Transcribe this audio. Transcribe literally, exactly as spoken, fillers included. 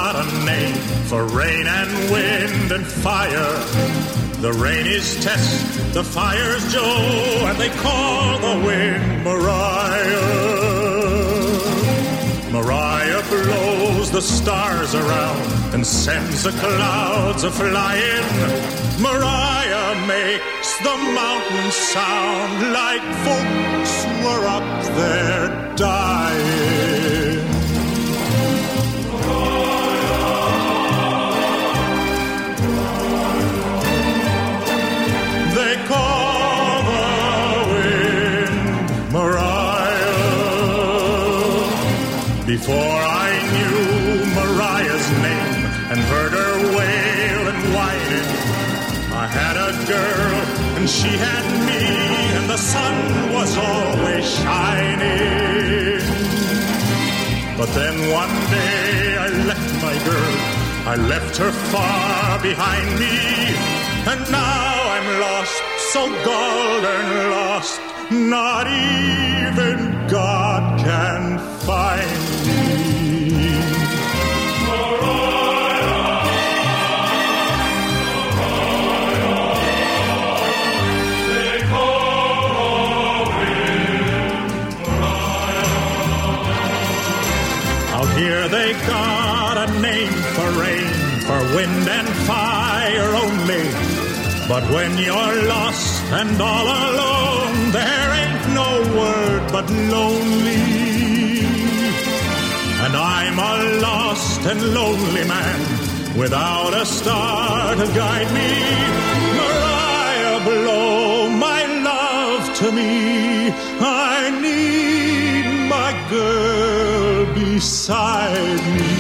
got a name for rain and wind and fire. The rain is Tess, the fire's Joe, and they call the wind Mariah. Mariah blows the stars around and sends the clouds a-flying. Mariah makes the mountains sound like folks were up there dying. They call the wind Mariah. Before I knew Mariah's name and heard her wail and whining, I had a girl and she had me, and the sun was always shining. But then one day I left my girl, I left her far behind me, and now I'm lost, so golden lost, not even God can find me. Mariah, Mariah, they call the wind Mariah. Out here they got a name for rain, for wind and fire only. But when you're lost and all alone, there ain't no word but lonely. And I'm a lost and lonely man without a star to guide me. Mariah, blow my love to me. I need my girl beside me.